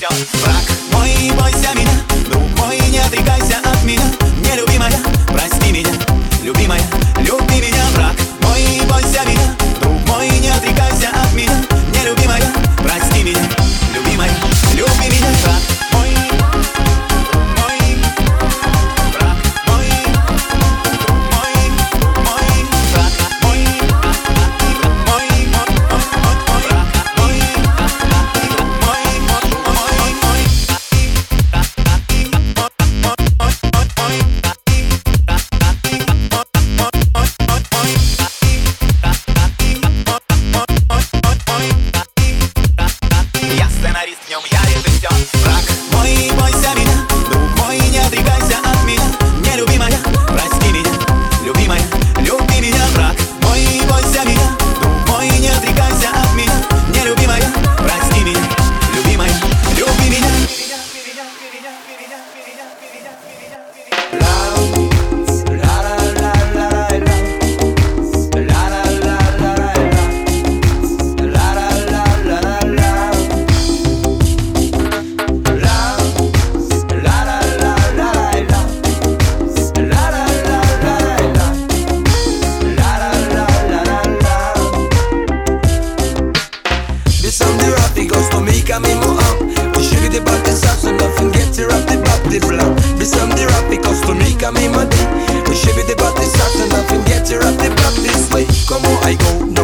все. Враг мой, бойся меня, друг мой, не отрекайся от меня. Нелюбимая, прости меня, любимая, люби меня. Враг мой, бойся меня, друг мой, не отрекайся от меня. Нелюбимая, прости меня, любимая, люби меня. Враг мой, мой, враг мой, друг мой, мой, враг мой, мой, враг мой, я сценарист, в нем я режиссер. Враг мой, бойся меня, друг мой, не отрекайся от меня. Нелюбимая, прости меня, любимая, люби меня. Враг мой, бойся меня, друг мой, не отрекайся от меня. Нелюбимая, прости меня, любимая, люби меня. Bisogna raffico, sto mica mimo up. Uscire di parte sasso, nothing get you up the back the block. Bisogna raffico, sto mica mimo di. Uscire di parte sasso, nothing get you up the back this way. Come on, I go.